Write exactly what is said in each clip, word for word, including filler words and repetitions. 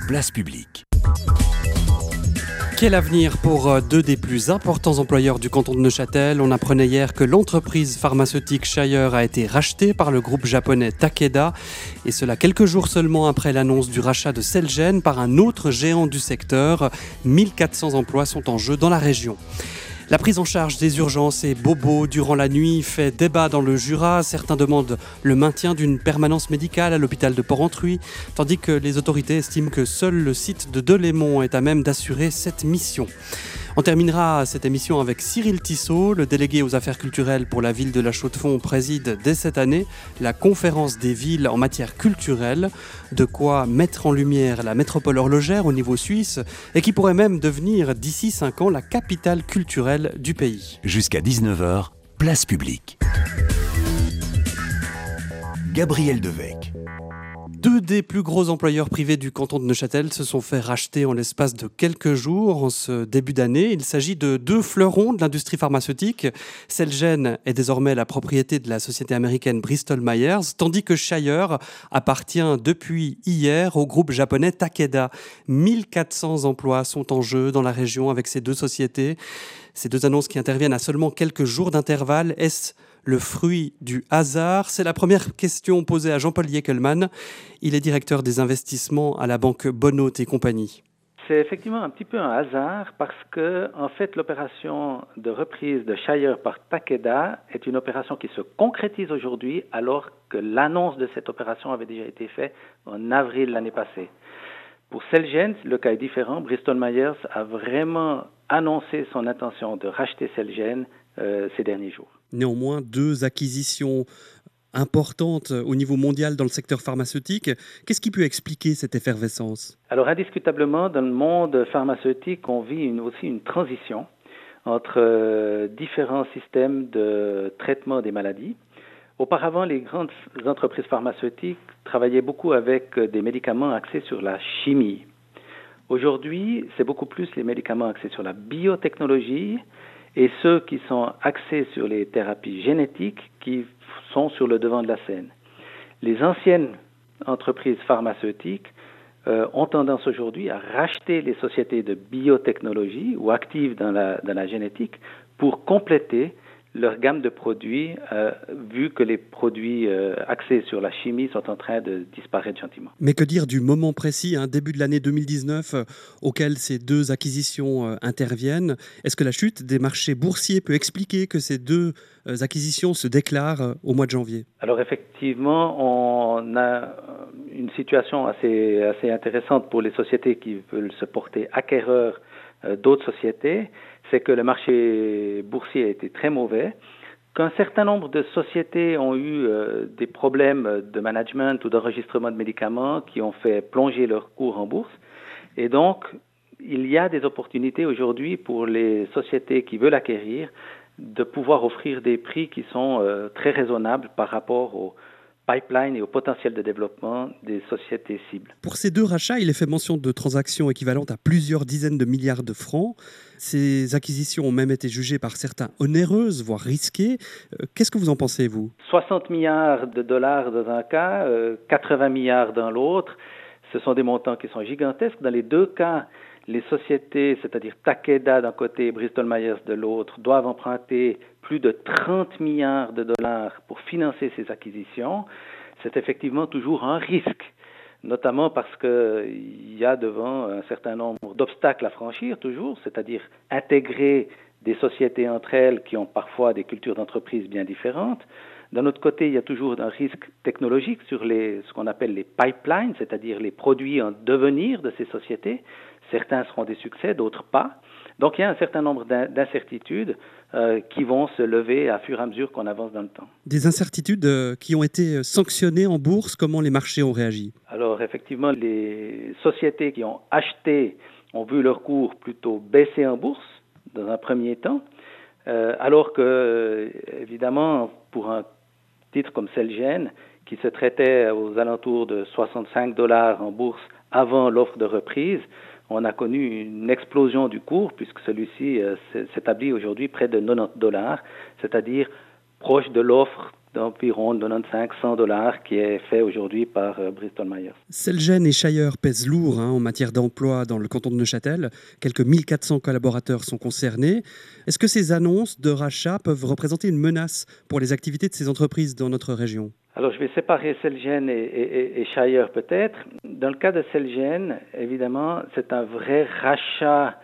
Place publique. Quel avenir pour deux des plus importants employeurs du canton de Neuchâtel? On apprenait hier que l'entreprise pharmaceutique Shire a été rachetée par le groupe japonais Takeda, et cela quelques jours seulement après l'annonce du rachat de Celgene par un autre géant du secteur. mille quatre cents emplois sont en jeu dans la région. La prise en charge des urgences et bobos durant la nuit fait débat dans le Jura. Certains demandent le maintien d'une permanence médicale à l'hôpital de Porrentruy, tandis que les autorités estiment que seul le site de Delémont est à même d'assurer cette mission. On terminera cette émission avec Cyril Tissot, le délégué aux affaires culturelles pour la ville de La Chaux-de-Fonds, préside dès cette année la conférence des villes en matière culturelle, de quoi mettre en lumière la métropole horlogère au niveau suisse et qui pourrait même devenir d'ici cinq ans la capitale culturelle du pays. Jusqu'à dix-neuf heures, place publique. Gabriel Devecq. Deux des plus gros employeurs privés du canton de Neuchâtel se sont fait racheter en l'espace de quelques jours en ce début d'année. Il s'agit de deux fleurons de l'industrie pharmaceutique. Celgene est désormais la propriété de la société américaine Bristol Myers, tandis que Shire appartient depuis hier au groupe japonais Takeda. mille quatre cents emplois sont en jeu dans la région avec ces deux sociétés. Ces deux annonces qui interviennent à seulement quelques jours d'intervalle, est-ce le fruit du hasard? C'est la première question posée à Jean-Paul Yeckelman. Il est directeur des investissements à la banque Bonneau et compagnie. C'est effectivement un petit peu un hasard parce que, en fait, l'opération de reprise de Shire par Takeda est une opération qui se concrétise aujourd'hui alors que l'annonce de cette opération avait déjà été faite en avril l'année passée. Pour Celgene, le cas est différent. Bristol Myers a vraiment annoncé son intention de racheter Celgene euh, ces derniers jours. Néanmoins, deux acquisitions importantes au niveau mondial dans le secteur pharmaceutique. Qu'est-ce qui peut expliquer cette effervescence? Alors, indiscutablement, dans le monde pharmaceutique, on vit une, aussi une transition entre euh, différents systèmes de traitement des maladies. Auparavant, les grandes entreprises pharmaceutiques travaillaient beaucoup avec des médicaments axés sur la chimie. Aujourd'hui, c'est beaucoup plus les médicaments axés sur la biotechnologie et ceux qui sont axés sur les thérapies génétiques qui sont sur le devant de la scène. Les anciennes entreprises pharmaceutiques euh, ont tendance aujourd'hui à racheter les sociétés de biotechnologie ou actives dans la, dans la génétique pour compléter leur gamme de produits, euh, vu que les produits euh, axés sur la chimie sont en train de disparaître gentiment. Mais que dire du moment précis, hein, début de l'année deux mille dix-neuf, euh, auquel ces deux acquisitions euh, interviennent? Est-ce que la chute des marchés boursiers peut expliquer que ces deux euh, acquisitions se déclarent euh, au mois de janvier? Alors effectivement, on a une situation assez, assez intéressante pour les sociétés qui veulent se porter acquéreurs euh, d'autres sociétés. C'est que le marché boursier a été très mauvais, qu'un certain nombre de sociétés ont eu euh, des problèmes de management ou d'enregistrement de médicaments qui ont fait plonger leur cours en bourse. Et donc, il y a des opportunités aujourd'hui pour les sociétés qui veulent acquérir de pouvoir offrir des prix qui sont euh, très raisonnables par rapport au pipeline et au potentiel de développement des sociétés cibles. Pour ces deux rachats, il est fait mention de transactions équivalentes à plusieurs dizaines de milliards de francs. Ces acquisitions ont même été jugées par certains onéreuses, voire risquées. Euh, qu'est-ce que vous en pensez, vous? soixante milliards de dollars dans un cas, euh, quatre-vingts milliards dans l'autre. Ce sont des montants qui sont gigantesques. Dans les deux cas, les sociétés, c'est-à-dire Takeda d'un côté et Bristol Myers de l'autre, doivent emprunter plus de trente milliards de dollars pour financer ces acquisitions. C'est effectivement toujours un risque, notamment parce qu'il y a devant un certain nombre d'obstacles à franchir toujours, c'est-à-dire intégrer des sociétés entre elles qui ont parfois des cultures d'entreprise bien différentes. D'un autre côté, il y a toujours un risque technologique sur les, ce qu'on appelle les pipelines, c'est-à-dire les produits en devenir de ces sociétés. Certains seront des succès, d'autres pas. Donc, il y a un certain nombre d'incertitudes euh, qui vont se lever à fur et à mesure qu'on avance dans le temps. Des incertitudes euh, qui ont été sanctionnées en bourse. Comment les marchés ont réagi? Alors, effectivement, les sociétés qui ont acheté ont vu leur cours plutôt baisser en bourse dans un premier temps, euh, alors que, évidemment, pour un titre comme Celgene, qui se traitait aux alentours de soixante-cinq dollars en bourse avant l'offre de reprise, on a connu une explosion du cours puisque celui-ci euh, s'établit aujourd'hui près de quatre-vingt-dix dollars, c'est-à-dire proche de l'offre d'environ quatre-vingt-quinze à cent dollars qui est fait aujourd'hui par euh, Bristol Myers. Celgene et Shire pèsent lourd hein, en matière d'emploi dans le canton de Neuchâtel. Quelques mille quatre cents collaborateurs sont concernés. Est-ce que ces annonces de rachat peuvent représenter une menace pour les activités de ces entreprises dans notre région ? Alors, je vais séparer Celgene et, et, et Shire peut-être. Dans le cas de Celgene, évidemment, c'est un vrai rachat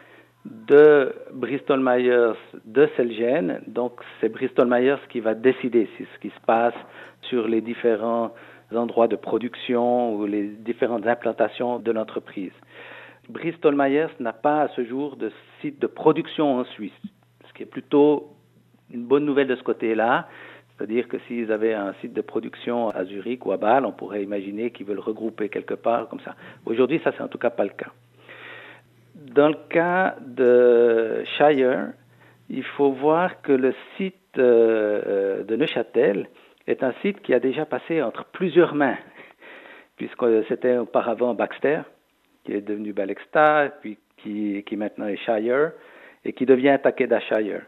de Bristol Myers de Celgene. Donc, c'est Bristol Myers qui va décider si ce qui se passe sur les différents endroits de production ou les différentes implantations de l'entreprise. Bristol Myers n'a pas à ce jour de site de production en Suisse, ce qui est plutôt une bonne nouvelle de ce côté-là. C'est-à-dire que s'ils avaient un site de production à Zurich ou à Bâle, on pourrait imaginer qu'ils veulent regrouper quelque part comme ça. Aujourd'hui, ça, c'est en tout cas pas le cas. Dans le cas de Shire, il faut voir que le site euh, de Neuchâtel est un site qui a déjà passé entre plusieurs mains, puisque c'était auparavant Baxter, qui est devenu Balexta, puis qui, qui maintenant est Shire, et qui devient Takeda Shire.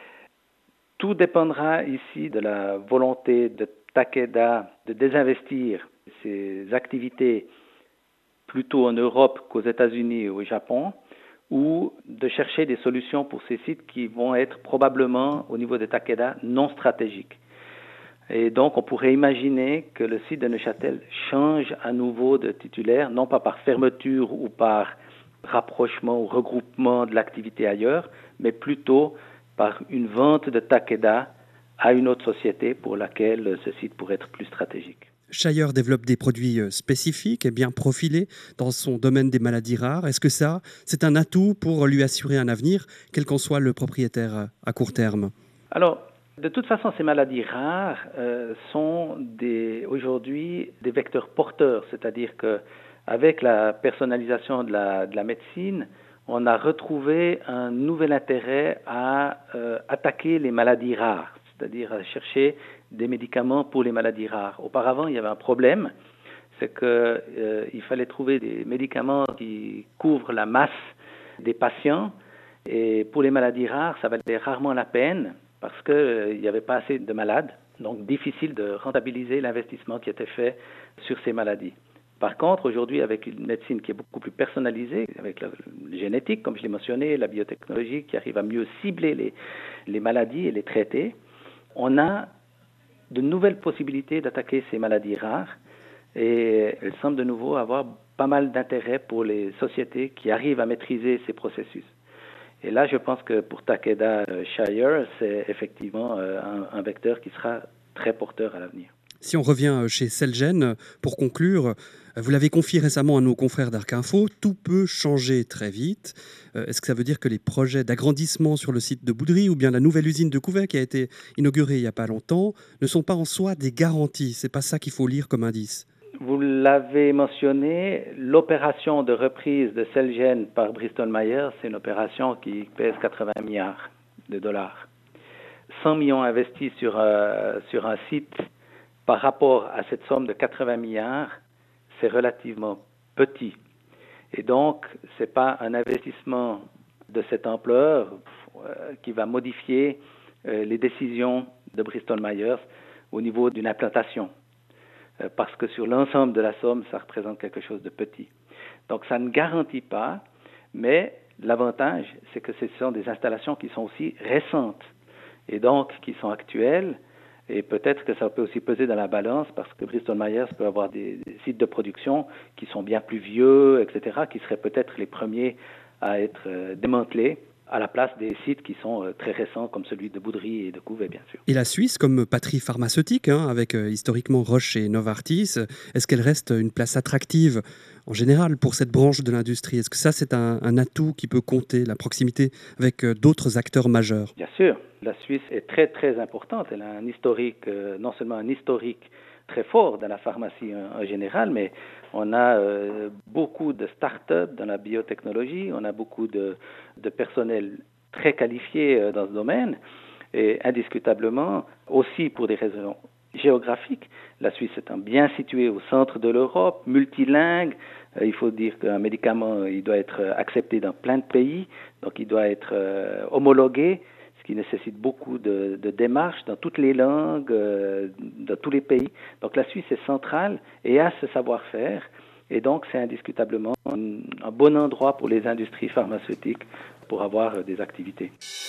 Tout dépendra ici de la volonté de Takeda de désinvestir ses activités plutôt en Europe qu'aux États-Unis ou au Japon, ou de chercher des solutions pour ces sites qui vont être probablement, au niveau de Takeda, non stratégiques. Et donc, on pourrait imaginer que le site de Neuchâtel change à nouveau de titulaire, non pas par fermeture ou par rapprochement ou regroupement de l'activité ailleurs, mais plutôt par une vente de Takeda à une autre société pour laquelle ce site pourrait être plus stratégique. Shire développe des produits spécifiques et bien profilés dans son domaine des maladies rares. Est-ce que ça, c'est un atout pour lui assurer un avenir, quel qu'en soit le propriétaire à court terme ? Alors, de toute façon, ces maladies rares euh, sont des, aujourd'hui des vecteurs porteurs, c'est-à-dire qu'avec la personnalisation de la, de la médecine, on a retrouvé un nouvel intérêt à euh, attaquer les maladies rares, c'est-à-dire à chercher des médicaments pour les maladies rares. Auparavant, il y avait un problème, c'est qu'il euh, fallait trouver des médicaments qui couvrent la masse des patients, et pour les maladies rares, ça valait rarement la peine parce qu'il euh, n'y avait pas assez de malades, donc difficile de rentabiliser l'investissement qui était fait sur ces maladies. Par contre, aujourd'hui, avec une médecine qui est beaucoup plus personnalisée, avec la génétique, comme je l'ai mentionné, la biotechnologie qui arrive à mieux cibler les, les maladies et les traiter, on a de nouvelles possibilités d'attaquer ces maladies rares et elles semblent de nouveau avoir pas mal d'intérêt pour les sociétés qui arrivent à maîtriser ces processus. Et là, je pense que pour Takeda Shire, c'est effectivement un, un vecteur qui sera très porteur à l'avenir. Si on revient chez Celgene, pour conclure, vous l'avez confié récemment à nos confrères d'Arc Info, tout peut changer très vite. Est-ce que ça veut dire que les projets d'agrandissement sur le site de Boudry ou bien la nouvelle usine de Couvet qui a été inaugurée il n'y a pas longtemps ne sont pas en soi des garanties ? C'est pas ça qu'il faut lire comme indice. Vous l'avez mentionné, l'opération de reprise de Celgene par Bristol Myers, c'est une opération qui pèse quatre-vingts milliards de dollars. cent millions investis sur, euh, sur un site par rapport à cette somme de quatre-vingts milliards, c'est relativement petit. Et donc, ce n'est pas un investissement de cette ampleur euh, qui va modifier euh, les décisions de Bristol Myers au niveau d'une implantation. Euh, parce que sur l'ensemble de la somme, ça représente quelque chose de petit. Donc, ça ne garantit pas, mais l'avantage, c'est que ce sont des installations qui sont aussi récentes et donc qui sont actuelles. Et peut-être que ça peut aussi peser dans la balance parce que Bristol Myers peut avoir des, des sites de production qui sont bien plus vieux, et cetera, qui seraient peut-être les premiers à être euh, démantelés à la place des sites qui sont euh, très récents comme celui de Boudry et de Couvet, bien sûr. Et la Suisse, comme patrie pharmaceutique, hein, avec euh, historiquement Roche et Novartis, est-ce qu'elle reste une place attractive en général pour cette branche de l'industrie ? Est-ce que ça, c'est un, un atout qui peut compter, la proximité avec euh, d'autres acteurs majeurs ? Bien sûr. La Suisse est très, très importante. Elle a un historique, euh, non seulement un historique très fort dans la pharmacie en, en général, mais on a euh, beaucoup de start-up dans la biotechnologie, on a beaucoup de, de personnel très qualifié euh, dans ce domaine, et indiscutablement, aussi pour des raisons géographiques, la Suisse étant bien située au centre de l'Europe, multilingue. Euh, il faut dire qu'un médicament, il doit être accepté dans plein de pays, donc il doit être euh, homologué. ce qui nécessite beaucoup de, de démarches dans toutes les langues, euh, dans tous les pays. Donc la Suisse est centrale et a ce savoir-faire. Et donc, c'est indiscutablement un, un bon endroit pour les industries pharmaceutiques pour avoir euh, des activités.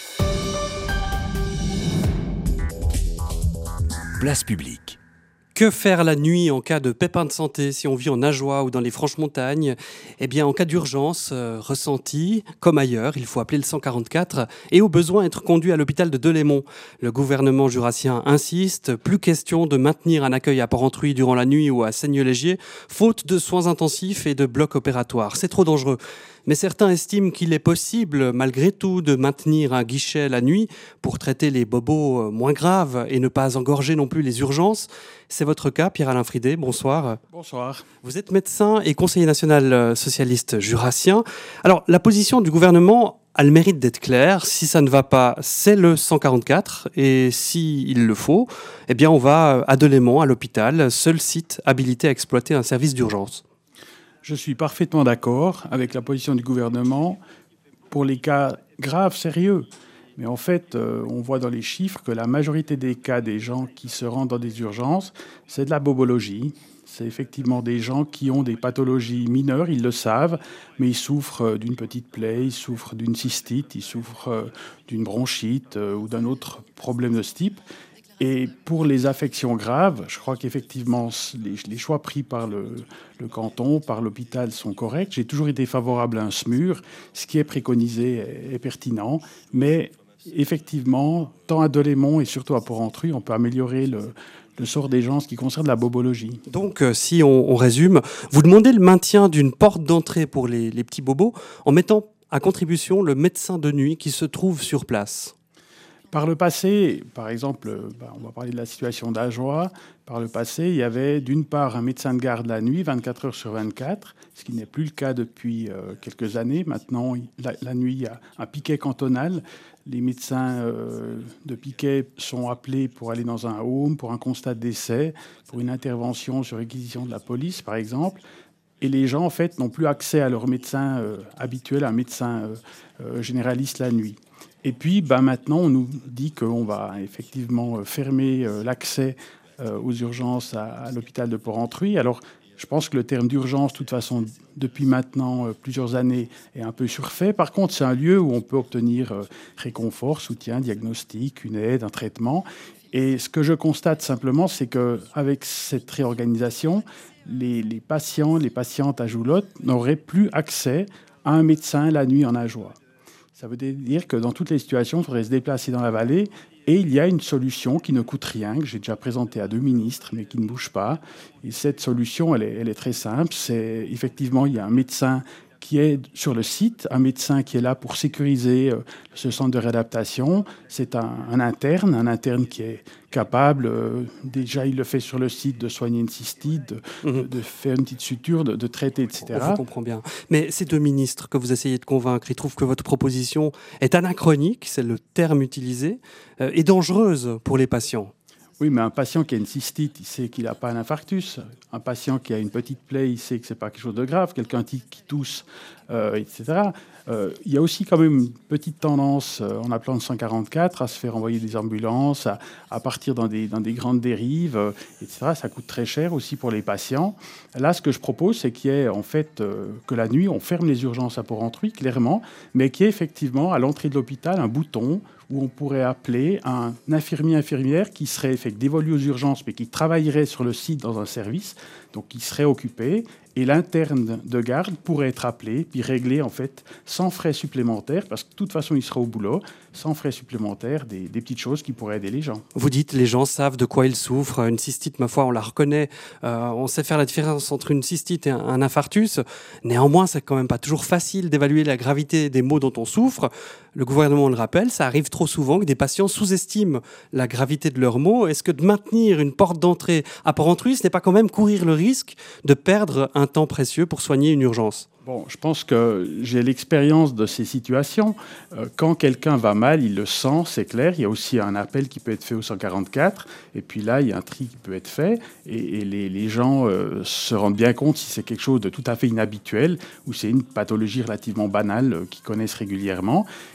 Place publique. Que faire la nuit en cas de pépin de santé si on vit en Ajoie ou dans les Franches-Montagnes ? Eh bien, en cas d'urgence euh, ressentie, comme ailleurs, il faut appeler le cent quarante-quatre et au besoin être conduit à l'hôpital de Delémont. Le gouvernement jurassien insiste, plus question de maintenir un accueil à Porrentruy durant la nuit ou à Seigneux-Légier, faute de soins intensifs et de blocs opératoires. C'est trop dangereux. Mais certains estiment qu'il est possible, malgré tout, de maintenir un guichet la nuit pour traiter les bobos moins graves et ne pas engorger non plus les urgences. C'est votre cas, Pierre-Alain Fridé. Bonsoir. Bonsoir. Vous êtes médecin et conseiller national socialiste jurassien. Alors, la position du gouvernement a le mérite d'être claire. Si ça ne va pas, c'est le cent quarante-quatre. Et s'il le faut, eh bien, on va à Delémont, à l'hôpital, seul site habilité à exploiter un service d'urgence. Je suis parfaitement d'accord avec la position du gouvernement pour les cas graves, sérieux. Mais en fait, euh, on voit dans les chiffres que la majorité des cas des gens qui se rendent dans des urgences, c'est de la bobologie. C'est effectivement des gens qui ont des pathologies mineures, ils le savent, mais ils souffrent d'une petite plaie, ils souffrent d'une cystite, ils souffrent d'une bronchite euh, ou d'un autre problème de ce type. Et pour les affections graves, je crois qu'effectivement, les, les choix pris par le, le canton, par l'hôpital sont corrects. J'ai toujours été favorable à un S M U R. Ce qui est préconisé est, est pertinent. Mais effectivement, tant à Delémont et surtout à Porrentruy, on peut améliorer le, le sort des gens en ce qui concerne la bobologie. Donc, euh, si on, on résume, vous demandez le maintien d'une porte d'entrée pour les, les petits bobos en mettant à contribution le médecin de nuit qui se trouve sur place. Par le passé, par exemple, bah, on va parler de la situation d'Ajoie. Par le passé, il y avait d'une part un médecin de garde la nuit, vingt-quatre heures sur vingt-quatre, ce qui n'est plus le cas depuis euh, quelques années. Maintenant, la, la nuit, il y a un piquet cantonal. Les médecins euh, de piquet sont appelés pour aller dans un home, pour un constat de décès, pour une intervention sur réquisition de la police, par exemple. Et les gens, en fait, n'ont plus accès à leur médecin euh, habituel, un médecin euh, euh, généraliste la nuit. Et puis, ben, maintenant, on nous dit qu'on va effectivement fermer euh, l'accès euh, aux urgences à, à l'hôpital de Porrentruy. Alors, je pense que le terme d'urgence, de toute façon, depuis maintenant euh, plusieurs années, est un peu surfait. Par contre, c'est un lieu où on peut obtenir euh, réconfort, soutien, diagnostic, une aide, un traitement. Et ce que je constate simplement, c'est qu'avec cette réorganisation, les, les patients, les patientes à Joulotte n'auraient plus accès à un médecin la nuit en Ajoie. Ça veut dire que dans toutes les situations, il faudrait se déplacer dans la vallée. Et il y a une solution qui ne coûte rien, que j'ai déjà présentée à deux ministres, mais qui ne bouge pas. Et cette solution, elle est, elle est très simple. C'est effectivement, il y a un médecin qui est sur le site, un médecin qui est là pour sécuriser euh, ce centre de réadaptation. C'est un, un interne, un interne qui est capable, euh, déjà il le fait sur le site, de soigner une cystite, de, mmh. de, de faire une petite suture, de, de traiter, et cetera. On vous comprend bien. Mais ces deux ministres que vous essayez de convaincre, ils trouvent que votre proposition est anachronique, c'est le terme utilisé, euh, et dangereuse pour les patients. Oui, mais un patient qui a une cystite, il sait qu'il n'a pas un infarctus. Un patient qui a une petite plaie, il sait que ce n'est pas quelque chose de grave. Quelqu'un qui tousse, euh, et cetera. Euh, il y a aussi quand même une petite tendance, euh, en appelant le cent quarante-quatre, à se faire envoyer des ambulances, à, à partir dans des, dans des grandes dérives, euh, et cetera. Ça coûte très cher aussi pour les patients. Là, ce que je propose, c'est qu'il y ait en fait euh, que la nuit, on ferme les urgences à Porrentruy, clairement, mais qu'il y ait effectivement à l'entrée de l'hôpital un bouton où on pourrait appeler un infirmier infirmière qui serait fait, dévolu aux urgences, mais qui travaillerait sur le site dans un service, donc qui serait occupé. Et l'interne de garde pourrait être appelé, puis réglé en fait sans frais supplémentaires, parce que de toute façon il sera au boulot, sans frais supplémentaires, des, des petites choses qui pourraient aider les gens. Vous dites les gens savent de quoi ils souffrent. Une cystite, ma foi, on la reconnaît. Euh, on sait faire la différence entre une cystite et un, un infarctus. Néanmoins, c'est quand même pas toujours facile d'évaluer la gravité des maux dont on souffre. Le gouvernement le rappelle, ça arrive trop souvent que des patients sous-estiment la gravité de leurs maux. Est-ce que de maintenir une porte d'entrée à Porrentruy, ce n'est pas quand même courir le risque de perdre un temps précieux pour soigner une urgence ? Bon, je pense que j'ai l'expérience de ces situations. Euh, quand quelqu'un va mal, il le sent, c'est clair. Il y a aussi un appel qui peut être fait au cent quarante-quatre. Et puis là, il y a un tri qui peut être fait. Et, et les, les gens euh, se rendent bien compte si c'est quelque chose de tout à fait inhabituel ou c'est une pathologie relativement banale euh, qu'ils connaissent régulièrement.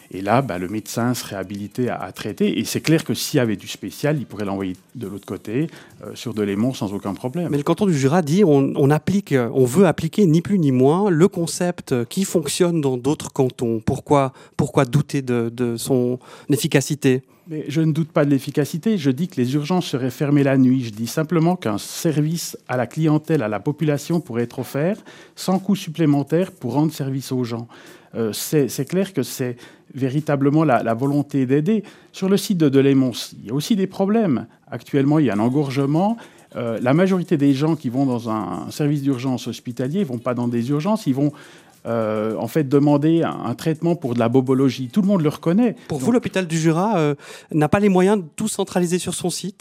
Et là, bah, le médecin serait habilité à, à traiter. Et c'est clair que s'il y avait du spécial, il pourrait l'envoyer de l'autre côté, euh, sur Delémont, sans aucun problème. Mais le canton du Jura dit on, on applique, on veut appliquer ni plus ni moins le concept qui fonctionne dans d'autres cantons. Pourquoi, pourquoi douter de, de son efficacité ? Mais je ne doute pas de l'efficacité. Je dis que les urgences seraient fermées la nuit. Je dis simplement qu'un service à la clientèle, à la population pourrait être offert sans coût supplémentaire pour rendre service aux gens. Euh, c'est, c'est clair que c'est véritablement la, la volonté d'aider. Sur le site de Delémont, il y a aussi des problèmes. Actuellement, il y a un engorgement. Euh, la majorité des gens qui vont dans un, un service d'urgence hospitalier ne vont pas dans des urgences, ils vont Euh, en fait, demander un, un traitement pour de la bobologie. Tout le monde le reconnaît. Pour Donc, vous, l'hôpital du Jura euh, n'a pas les moyens de tout centraliser sur son site ?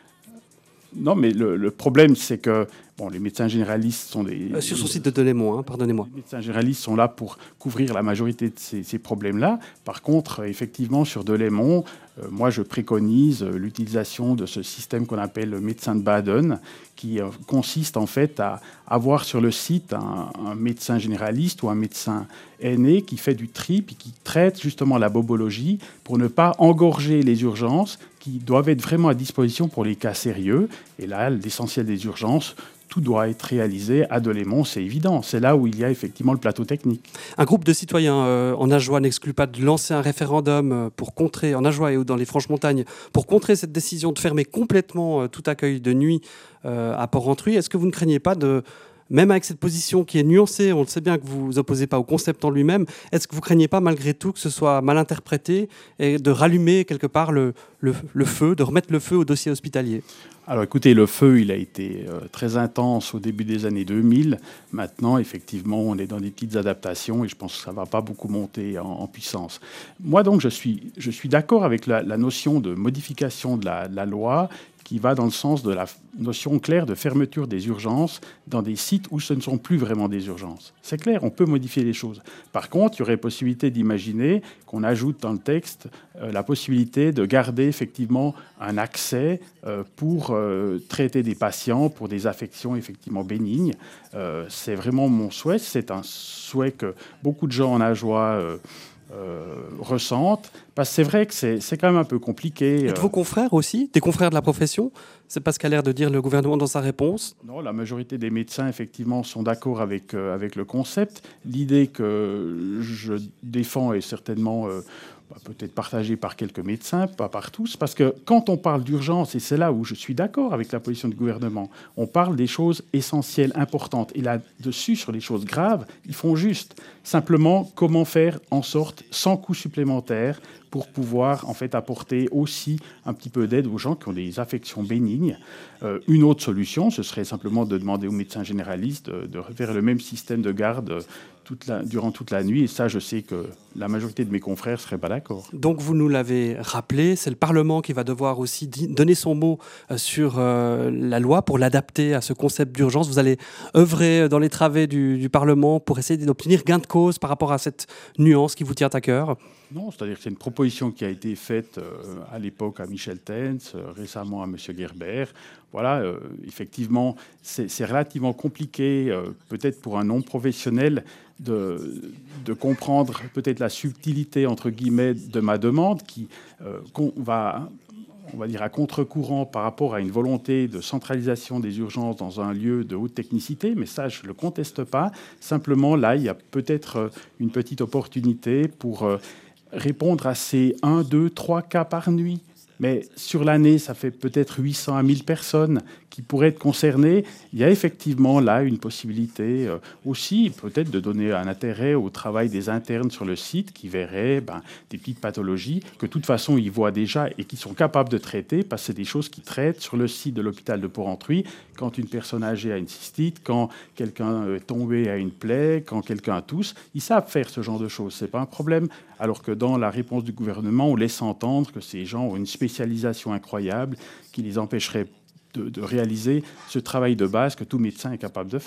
Non, mais le, le problème, c'est que bon, les médecins généralistes sont des... euh, Sur son site de Delémont, hein, pardonnez-moi. Les médecins généralistes sont là pour couvrir la majorité de ces, ces problèmes-là. Par contre, effectivement, sur Delémont, euh, moi, je préconise euh, l'utilisation de ce système qu'on appelle le médecin de Baden, qui euh, consiste en fait à avoir sur le site un, un médecin généraliste ou un médecin aîné qui fait du tri puis qui traite justement la bobologie pour ne pas engorger les urgences qui doivent être vraiment à disposition pour les cas sérieux. Et là, l'essentiel des urgences, tout doit être réalisé à Delémont, c'est évident. C'est là où il y a effectivement le plateau technique. Un groupe de citoyens euh, en Ajoie n'exclut pas de lancer un référendum pour contrer, en Ajoie et dans les Franches-Montagnes, pour contrer cette décision de fermer complètement euh, tout accueil de nuit euh, à Port-Rentruy. Est-ce que vous ne craignez pas de... Même avec cette position qui est nuancée, on le sait bien que vous vous opposez pas au concept en lui-même, est-ce que vous craignez pas malgré tout que ce soit mal interprété et de rallumer quelque part le, le, le feu, de remettre le feu au dossier hospitalier ? Alors écoutez, le feu, il a été euh, très intense au début des années deux mille. Maintenant, effectivement, on est dans des petites adaptations et je pense que ça ne va pas beaucoup monter en, en puissance. Moi, donc, je suis, je suis d'accord avec la, la notion de modification de la, de la loi qui va dans le sens de la notion claire de fermeture des urgences dans des sites où ce ne sont plus vraiment des urgences. C'est clair, on peut modifier les choses. Par contre, il y aurait possibilité d'imaginer qu'on ajoute dans le texte euh, la possibilité de garder effectivement un accès euh, pour euh, traiter des patients pour des affections effectivement bénignes. Euh, c'est vraiment mon souhait. C'est un souhait que beaucoup de gens en Ajoie euh, Euh, ressentent, parce que c'est vrai que c'est, c'est quand même un peu compliqué. Et de vos confrères aussi, des confrères de la profession ? C'est pas ce qu'a l'air de dire le gouvernement dans sa réponse ? Non, la majorité des médecins, effectivement, sont d'accord avec, euh, avec le concept. L'idée que je défends est certainement euh, bah, peut-être partagée par quelques médecins, pas par tous, parce que quand on parle d'urgence, et c'est là où je suis d'accord avec la position du gouvernement, on parle des choses essentielles, importantes. Et là-dessus, sur les choses graves, ils font juste. Simplement, comment faire en sorte, sans coût supplémentaire, pour pouvoir en fait apporter aussi un petit peu d'aide aux gens qui ont des affections bénignes. Euh, une autre solution, ce serait simplement de demander aux médecins généralistes de, de faire le même système de garde toute la, durant toute la nuit. Et ça, je sais que la majorité de mes confrères ne seraient pas d'accord. Donc, vous nous l'avez rappelé, c'est le Parlement qui va devoir aussi di- donner son mot euh, sur euh, la loi pour l'adapter à ce concept d'urgence. Vous allez œuvrer dans les travées du, du Parlement pour essayer d'obtenir gain de cause par rapport à cette nuance qui vous tient à cœur ? Non, c'est-à-dire que c'est une proposition qui a été faite euh, à l'époque à Michel Tenz, euh, récemment à M. Gerber. Voilà, euh, effectivement, c'est, c'est relativement compliqué, euh, peut-être pour un non-professionnel, de, de comprendre peut-être la subtilité, entre guillemets, de ma demande, qui euh, qu'on va... on va dire à contre-courant par rapport à une volonté de centralisation des urgences dans un lieu de haute technicité, mais ça, je ne le conteste pas. Simplement, là, il y a peut-être une petite opportunité pour répondre à ces un, deux, trois cas par nuit. Mais sur l'année, ça fait peut-être huit cents à mille personnes qui pourraient être concernées. Il y a effectivement là une possibilité euh, aussi peut-être de donner un intérêt au travail des internes sur le site qui verraient ben, des petites pathologies que de toute façon ils voient déjà et qui sont capables de traiter parce que c'est des choses qu'ils traitent sur le site de l'hôpital de Port-Rentruy quand une personne âgée a une cystite, quand quelqu'un est tombé a une plaie, quand quelqu'un a tousse. Ils savent faire ce genre de choses, c'est pas un problème. Alors que dans la réponse du gouvernement, on laisse entendre que ces gens ont une spécialisation incroyable qui les empêcherait de, de réaliser ce travail de base que tout médecin est capable de faire.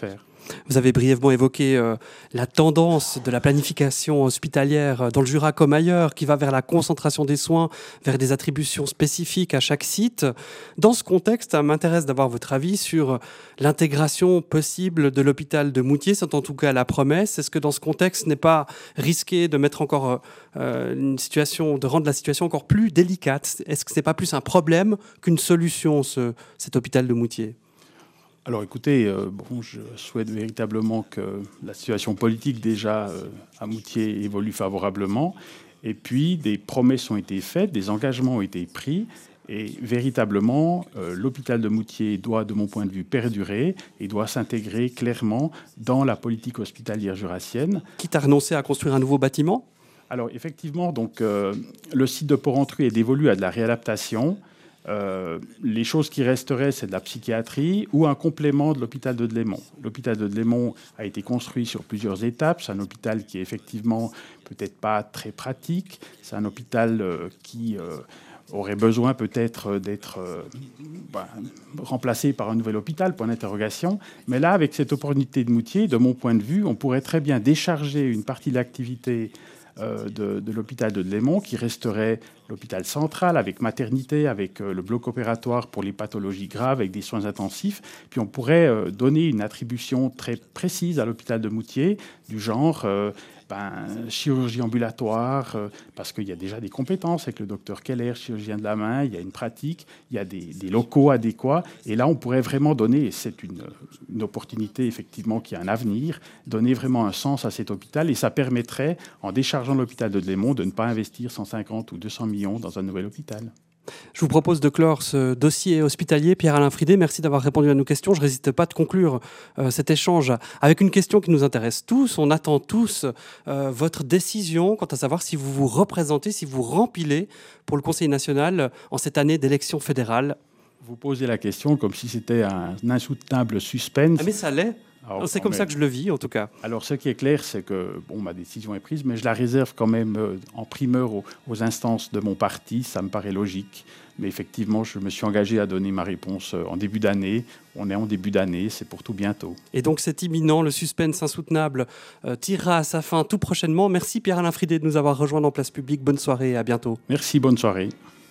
Vous avez brièvement évoqué euh, la tendance de la planification hospitalière dans le Jura comme ailleurs, qui va vers la concentration des soins, vers des attributions spécifiques à chaque site. Dans ce contexte, ça m'intéresse d'avoir votre avis sur l'intégration possible de l'hôpital de Moutier. C'est en tout cas la promesse. Est-ce que dans ce contexte, n'est pas risqué de mettre encore euh, une situation, de rendre la situation encore plus délicate? Est-ce que c'est pas plus un problème qu'une solution, ce, cet hôpital de Moutier? Alors écoutez, euh, bon, je souhaite véritablement que la situation politique déjà euh, à Moutier évolue favorablement. Et puis des promesses ont été faites, des engagements ont été pris. Et véritablement, euh, l'hôpital de Moutier doit, de mon point de vue, perdurer et doit s'intégrer clairement dans la politique hospitalière jurassienne. Quitte à renoncer à construire un nouveau bâtiment? Alors effectivement, donc, euh, le site de Porrentruy est dévolu à de la réadaptation. Euh, les choses qui resteraient, c'est de la psychiatrie ou un complément de l'hôpital de Delémont. L'hôpital de Delémont a été construit sur plusieurs étapes. C'est un hôpital qui est effectivement peut-être pas très pratique. C'est un hôpital euh, qui euh, aurait besoin peut-être d'être euh, ben, remplacé par un nouvel hôpital, point d'interrogation. Mais là, avec cette opportunité de Moutier, de mon point de vue, on pourrait très bien décharger une partie de l'activité Euh, de, de l'hôpital de Delémont, qui resterait l'hôpital central avec maternité, avec euh, le bloc opératoire pour les pathologies graves, avec des soins intensifs. Puis on pourrait euh, donner une attribution très précise à l'hôpital de Moutier, du genre euh, ben, chirurgie ambulatoire, euh, parce qu'il y a déjà des compétences avec le docteur Keller, chirurgien de la main, il y a une pratique, il y a des, des locaux adéquats. Et là, on pourrait vraiment donner, et c'est une, une opportunité effectivement qui a un avenir, donner vraiment un sens à cet hôpital. Et ça permettrait, en déchargeant l'hôpital de Delémont, de ne pas investir cent cinquante ou deux cents millions dans un nouvel hôpital. Je vous propose de clore ce dossier hospitalier. Pierre-Alain Fridé, merci d'avoir répondu à nos questions. Je ne résiste pas de conclure euh, cet échange avec une question qui nous intéresse tous. On attend tous euh, votre décision quant à savoir si vous vous représentez, si vous rempilez pour le Conseil national en cette année d'élection fédérale. Vous posez la question comme si c'était un insoutenable suspense. Ah mais ça l'est. Alors, c'est comme même. ça que je le vis, en tout cas. Alors, ce qui est clair, c'est que bon, ma décision est prise, mais je la réserve quand même euh, en primeur aux, aux instances de mon parti. Ça me paraît logique. Mais effectivement, je me suis engagé à donner ma réponse en début d'année. On est en début d'année, c'est pour tout bientôt. Et donc, c'est imminent. Le suspense insoutenable euh, tirera à sa fin tout prochainement. Merci Pierre-Alain Fridé de nous avoir rejoints dans Place Publique. Bonne soirée et à bientôt. Merci, bonne soirée.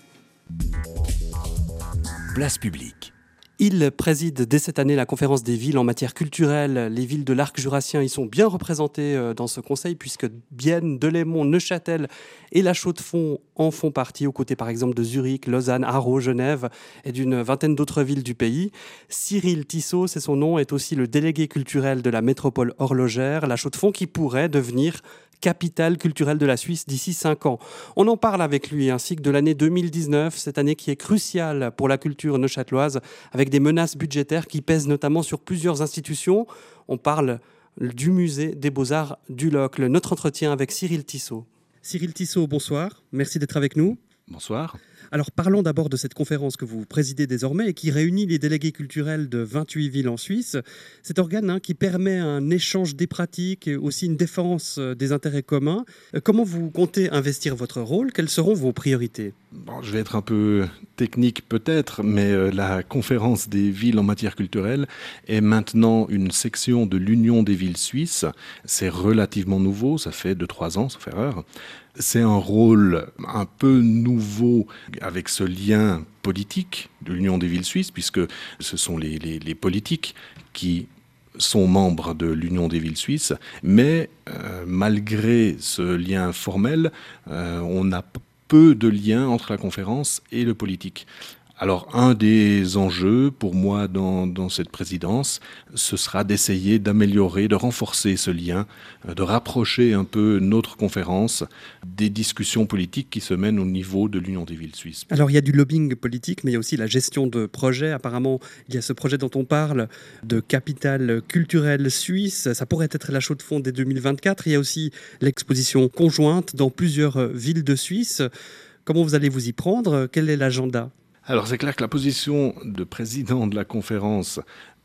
Place Publique. Il préside dès cette année la conférence des villes en matière culturelle. Les villes de l'arc jurassien y sont bien représentées dans ce conseil puisque Bienne, Delémont, Neuchâtel et La Chaux-de-Fonds en font partie, aux côtés par exemple de Zurich, Lausanne, Arros, Genève et d'une vingtaine d'autres villes du pays. Cyril Tissot, c'est son nom, est aussi le délégué culturel de la métropole horlogère, La Chaux-de-Fonds, qui pourrait devenir capitale culturelle de la Suisse d'ici cinq ans. On en parle avec lui, ainsi que de l'année deux mille dix-neuf, cette année qui est cruciale pour la culture neuchâteloise, avec des menaces budgétaires qui pèsent notamment sur plusieurs institutions. On parle du musée des Beaux-Arts du Locle. Notre entretien avec Cyril Tissot. Cyril Tissot, bonsoir. Merci d'être avec nous. Bonsoir. Alors parlons d'abord de cette conférence que vous présidez désormais et qui réunit les délégués culturels de vingt-huit villes en Suisse. Cet organe hein, qui permet un échange des pratiques et aussi une défense des intérêts communs. Comment vous comptez investir votre rôle? Quelles seront vos priorités? Bon, je vais être un peu technique peut-être, mais euh, la conférence des villes en matière culturelle est maintenant une section de l'Union des villes suisses. C'est relativement nouveau, ça fait deux trois ans, sauf erreur. C'est un rôle un peu nouveau avec ce lien politique de l'Union des villes suisses, puisque ce sont les, les, les politiques qui sont membres de l'Union des villes suisses, mais euh, malgré ce lien formel, euh, on a peu de liens entre la conférence et le politique. Alors, un des enjeux pour moi dans, dans cette présidence, ce sera d'essayer d'améliorer, de renforcer ce lien, de rapprocher un peu notre conférence des discussions politiques qui se mènent au niveau de l'Union des villes suisses. Alors, il y a du lobbying politique, mais il y a aussi la gestion de projets. Apparemment, il y a ce projet dont on parle de capitale culturelle suisse. Ça pourrait être la Chaux-de-Fonds dès deux mille vingt-quatre. Il y a aussi l'exposition conjointe dans plusieurs villes de Suisse. Comment vous allez vous y prendre? Quel est l'agenda? Alors c'est clair que la position de président de la conférence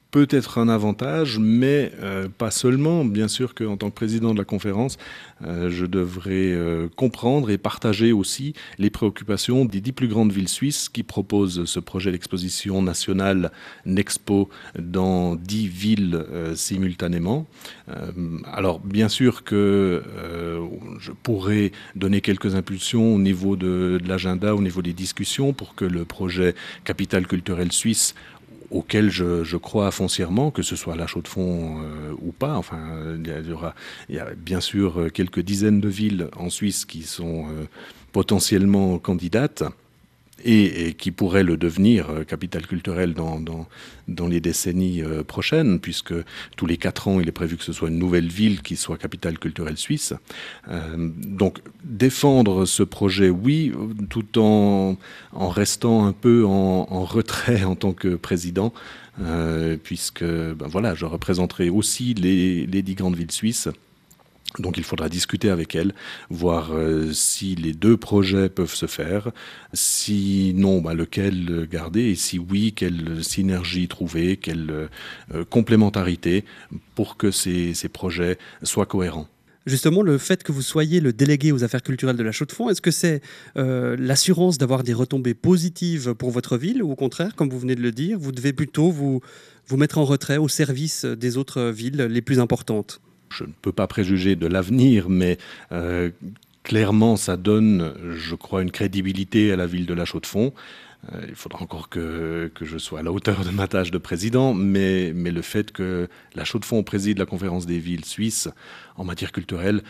peut être un avantage, mais euh, pas seulement. Bien sûr qu'en tant que président de la conférence, euh, je devrais euh, comprendre et partager aussi les préoccupations des dix plus grandes villes suisses qui proposent ce projet d'exposition nationale Nexpo dans dix villes euh, simultanément. Euh, alors bien sûr que euh, je pourrais donner quelques impulsions au niveau de, de l'agenda, au niveau des discussions pour que le projet Capitale culturelle suisse, auquel je, je crois foncièrement, que ce soit à La Chaux-de-Fonds euh, ou pas. Enfin, il y, aura, il y a bien sûr quelques dizaines de villes en Suisse qui sont euh, potentiellement candidates et, et qui pourraient le devenir, euh, capitale culturelle, dans, dans, dans les décennies euh, prochaines, puisque tous les quatre ans, il est prévu que ce soit une nouvelle ville qui soit capitale culturelle suisse. Euh, donc, défendre ce projet, oui, tout en, en restant un peu en, en retrait en tant que président, euh, puisque ben voilà, je représenterai aussi les, les dix grandes villes suisses. Donc il faudra discuter avec elle, voir euh, si les deux projets peuvent se faire, si non, bah, lequel garder, et si oui, quelle synergie trouver, quelle euh, complémentarité pour que ces, ces projets soient cohérents. Justement, le fait que vous soyez le délégué aux affaires culturelles de la Chaux-de-Fonds, est-ce que c'est euh, l'assurance d'avoir des retombées positives pour votre ville, ou au contraire, comme vous venez de le dire, vous devez plutôt vous, vous mettre en retrait au service des autres villes les plus importantes ? Je ne peux pas préjuger de l'avenir, mais euh, clairement, ça donne, je crois, une crédibilité à la ville de La Chaux-de-Fonds. Euh, il faudra encore que, que je sois à la hauteur de ma tâche de président, mais, mais le fait que La Chaux-de-Fonds préside la conférence des villes suisses en matière culturelle,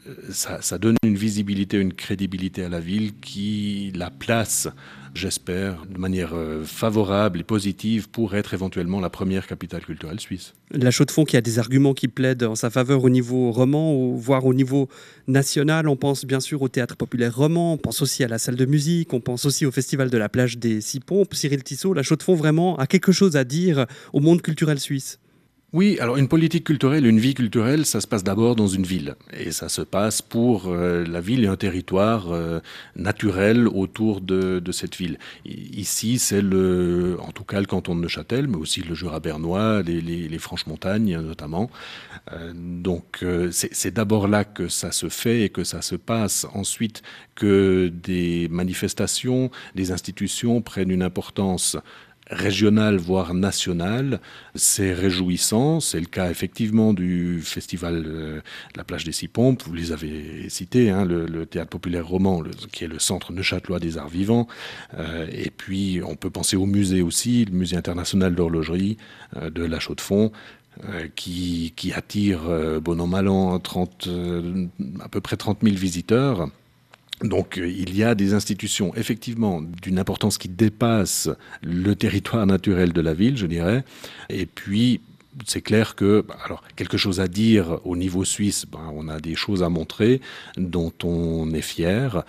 ça, ça donne une visibilité, une crédibilité à la ville qui la place, j'espère, de manière favorable et positive pour être éventuellement la première capitale culturelle suisse. La Chaux-de-Fonds qui a des arguments qui plaident en sa faveur au niveau roman, ou voire au niveau national. On pense bien sûr au théâtre populaire roman, on pense aussi à la salle de musique, on pense aussi au festival de la plage des Six Pompes. Cyril Tissot, la Chaux-de-Fonds vraiment a quelque chose à dire au monde culturel suisse. Oui, alors une politique culturelle, une vie culturelle, ça se passe d'abord dans une ville. Et ça se passe pour euh, la ville et un territoire euh, naturel autour de, de cette ville. Ici, c'est le, en tout cas le canton de Neuchâtel, mais aussi le Jura bernois, les, les, les Franches-Montagnes notamment. Euh, donc euh, c'est, c'est d'abord là que ça se fait et que ça se passe. Ensuite, que des manifestations, des institutions prennent une importance régionale, voire nationale, c'est réjouissant. C'est le cas effectivement du festival de la plage des Six Pompes, vous les avez cités, hein, le, le théâtre populaire roman, le, qui est le centre neuchâtelois des arts vivants. Euh, et puis on peut penser au musée aussi, le musée international d'horlogerie euh, de La Chaux-de-Fonds, euh, qui, qui attire, euh, bon an mal an, trente, euh, à peu près trente mille visiteurs. Donc il y a des institutions effectivement d'une importance qui dépasse le territoire naturel de la ville, je dirais. Et puis c'est clair que, alors quelque chose à dire au niveau suisse, ben, on a des choses à montrer dont on est fier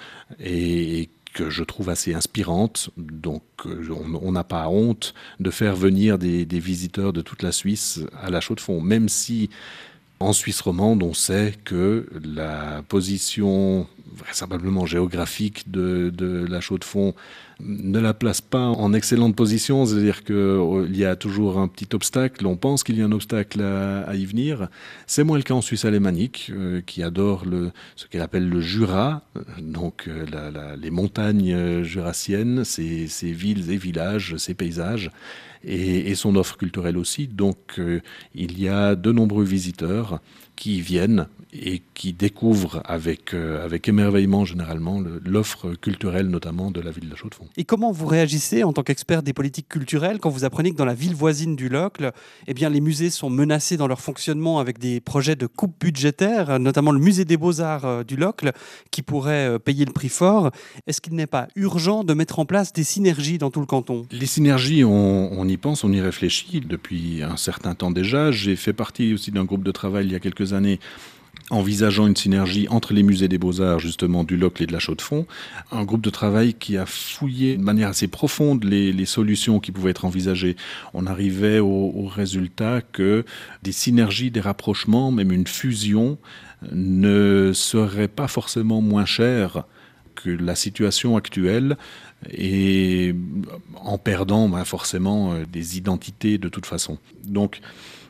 et que je trouve assez inspirantes. Donc on n'a pas honte de faire venir des, des visiteurs de toute la Suisse à La Chaux-de-Fonds, même si en Suisse romande, on sait que la position vraisemblablement géographique de, de La Chaux-de-Fonds ne la place pas en excellente position, c'est-à-dire qu'il y a toujours un petit obstacle, on pense qu'il y a un obstacle à, à y venir. C'est moins le cas en Suisse alémanique, euh, qui adore le, ce qu'elle appelle le Jura, donc euh, la, la, les montagnes jurassiennes, ces, ces villes et villages, ces paysages, et, et son offre culturelle aussi. Donc euh, il y a de nombreux visiteurs qui viennent et qui découvrent avec, euh, avec émerveillement généralement le, l'offre culturelle notamment de la ville de La Chaux-de-Fonds. Et comment vous réagissez en tant qu'expert des politiques culturelles quand vous apprenez que dans la ville voisine du Locle, eh bien, les musées sont menacés dans leur fonctionnement avec des projets de coupe budgétaire, notamment le musée des Beaux-Arts du Locle qui pourrait payer le prix fort. Est-ce qu'il n'est pas urgent de mettre en place des synergies dans tout le canton ? Les synergies, on, on y pense, on y réfléchit depuis un certain temps déjà. J'ai fait partie aussi d'un groupe de travail il y a quelques années envisageant une synergie entre les musées des Beaux-Arts, justement, du Locle et de La Chaux-de-Fonds. Un groupe de travail qui a fouillé de manière assez profonde les, les solutions qui pouvaient être envisagées. On arrivait au, au résultat que des synergies, des rapprochements, même une fusion, ne seraient pas forcément moins chères que la situation actuelle et en perdant ben, forcément des identités de toute façon. Donc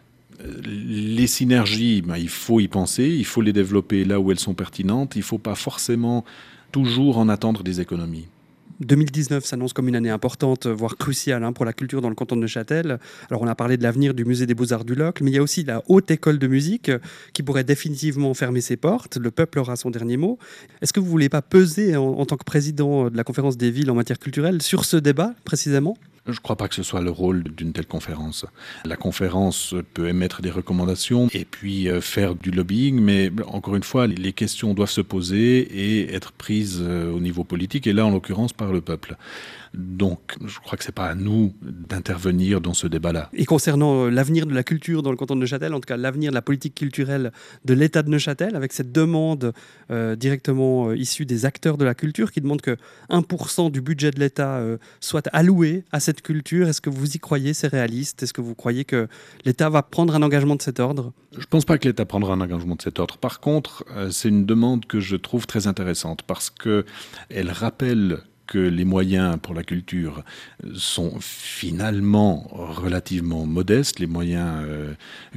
les synergies, ben, il faut y penser, il faut les développer là où elles sont pertinentes, il ne faut pas forcément toujours en attendre des économies. deux mille dix-neuf s'annonce comme une année importante, voire cruciale hein, pour la culture dans le canton de Neuchâtel. Alors on a parlé de l'avenir du musée des Beaux-Arts du Locle, mais il y a aussi la Haute École de musique qui pourrait définitivement fermer ses portes. Le peuple aura son dernier mot. Est-ce que vous ne voulez pas peser en, en tant que président de la conférence des villes en matière culturelle sur ce débat précisément ? Je ne crois pas que ce soit le rôle d'une telle conférence. La conférence peut émettre des recommandations et puis faire du lobbying, mais encore une fois, les questions doivent se poser et être prises au niveau politique, et là, en l'occurrence, par le peuple. Donc, je crois que ce n'est pas à nous d'intervenir dans ce débat-là. Et concernant l'avenir de la culture dans le canton de Neuchâtel, en tout cas l'avenir de la politique culturelle de l'État de Neuchâtel, avec cette demande euh, directement euh, issue des acteurs de la culture qui demandent que un pour cent du budget de l'État euh, soit alloué à cette culture, est-ce que vous y croyez, c'est réaliste ? Est-ce que vous croyez que l'État va prendre un engagement de cet ordre ? Je ne pense pas que l'État prendra un engagement de cet ordre. Par contre, euh, c'est une demande que je trouve très intéressante parce qu'elle rappelle que les moyens pour la culture sont finalement relativement modestes, les moyens euh,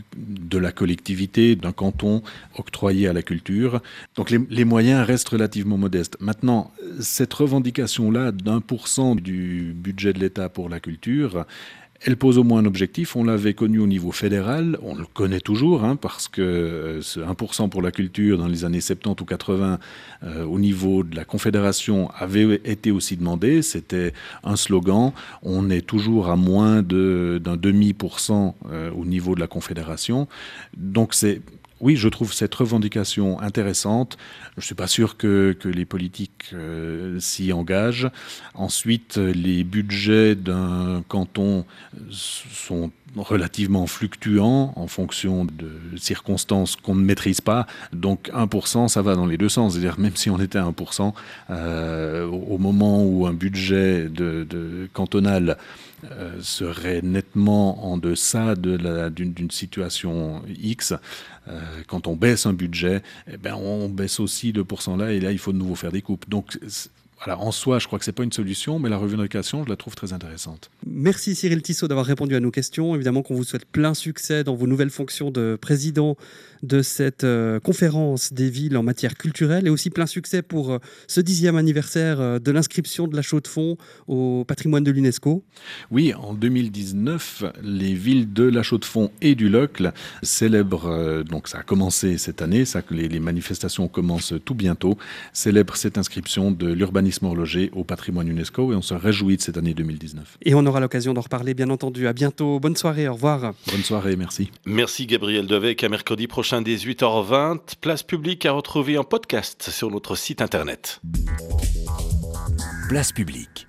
de la collectivité, d'un canton octroyés à la culture. Donc les, les moyens restent relativement modestes. Maintenant, cette revendication-là d'un pour cent du budget de l'État pour la culture, elle pose au moins un objectif. On l'avait connu au niveau fédéral, on le connaît toujours, hein, parce que ce un pour cent pour la culture dans les années soixante-dix ou quatre-vingts, euh, au niveau de la Confédération, avait été aussi demandé. C'était un slogan. On est toujours à moins de, d'un demi pour cent euh, au niveau de la Confédération. Donc c'est... Oui, je trouve cette revendication intéressante. Je ne suis pas sûr que, que les politiques euh, s'y engagent. Ensuite, les budgets d'un canton sont relativement fluctuants en fonction de circonstances qu'on ne maîtrise pas. Donc un pour cent, ça va dans les deux sens. C'est-à-dire même si on était à un pour cent, euh, au moment où un budget de, de cantonal euh, serait nettement en deçà de la, d'une, d'une situation X, euh, quand on baisse un budget, eh ben on baisse aussi deux pour cent là, et là il faut de nouveau faire des coupes. Donc voilà, en soi, je crois que ce n'est pas une solution, mais la revendication, je la trouve très intéressante. Merci Cyril Tissot d'avoir répondu à nos questions. Évidemment qu'on vous souhaite plein succès dans vos nouvelles fonctions de président de cette euh, conférence des villes en matière culturelle, et aussi plein succès pour euh, ce dixième anniversaire euh, de l'inscription de la Chaux-de-Fonds au patrimoine de l'UNESCO. Oui, en deux mille dix-neuf, les villes de la Chaux-de-Fonds et du Locle célèbrent, euh, donc ça a commencé cette année, ça, les, les manifestations commencent tout bientôt, célèbrent cette inscription de l'urbanisme horloger au patrimoine UNESCO, et on se réjouit de cette année deux mille dix-neuf. Et on aura l'occasion d'en reparler, bien entendu. À bientôt. Bonne soirée. Au revoir. Bonne soirée. Merci. Merci Gabriel Devec. À mercredi prochain, dix-huit heures vingt. Place publique à retrouver en podcast sur notre site internet. Place publique.